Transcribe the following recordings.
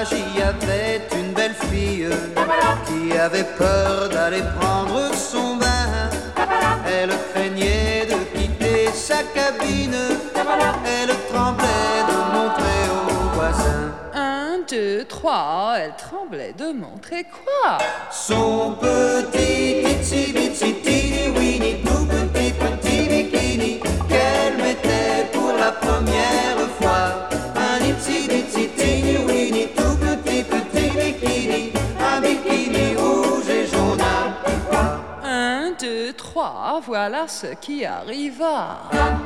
plage, il y avait une belle fille qui avait peur d'aller prendre son bain. Elle craignait de quitter sa cabine, elle tremblait de montrer aux voisins. 1, 2, 3, elle tremblait de montrer quoi? Son petit itsy bitsy teeny weeny, tout petit petit bikini qu'elle mettait pour la première fois. Un itsy bitsy teeny weeny, tout petit petit bikini, un bikini rouge et jaune à petits pois. 1, 2, 3, voilà ce qui arriva.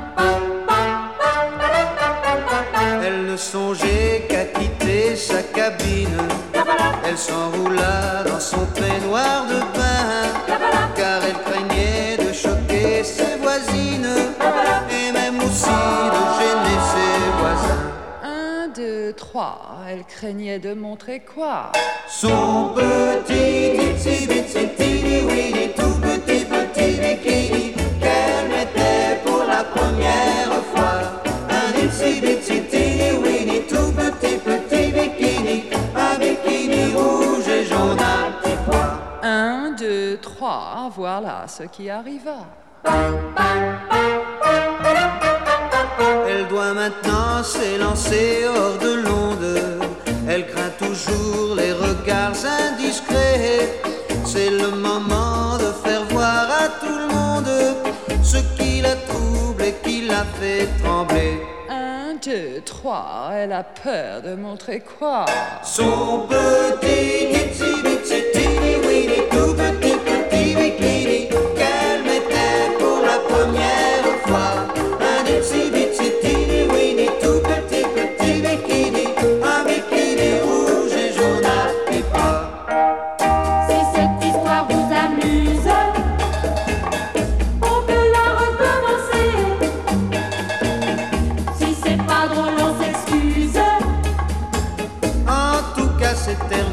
Elle ne songeait qu'à quitter sa cabine. Elle s'enroula dans son peignoir de bain, car elle craignait de choquer ses voisines et même aussi de gêner ses voisins. 1, 2, 3, elle craignait de montrer quoi? Son petit itsy bitsy teeny weeny, tout petit petit bikini qu'elle mettait pour la première fois. Un itsy bitsy teeny weeny, tout petit petit bikini, un bikini rouge et jaune à petits pois. 1, 2, 3, voilà ce qui arriva. Elle doit maintenant s'élancer hors de l'onde. Elle craint toujours les regards indiscrets. C'est le moment de faire voir à tout le monde ce qui la trouble et qui la fait trembler. 1, 2, 3, elle a peur de montrer quoi? Son petit itsy bitsy teeny weeny, tout petit petit bikini qu'elle mettait pour la première fois. Un itsy bitsy teeny weeny, tout petit petit bikini, un bikini rouge et jaune à petits pois. Si cette histoire vous amuse, on peut la recommencer. Si c'est pas drôle, on s'excuse. En tout cas, c'est terminé.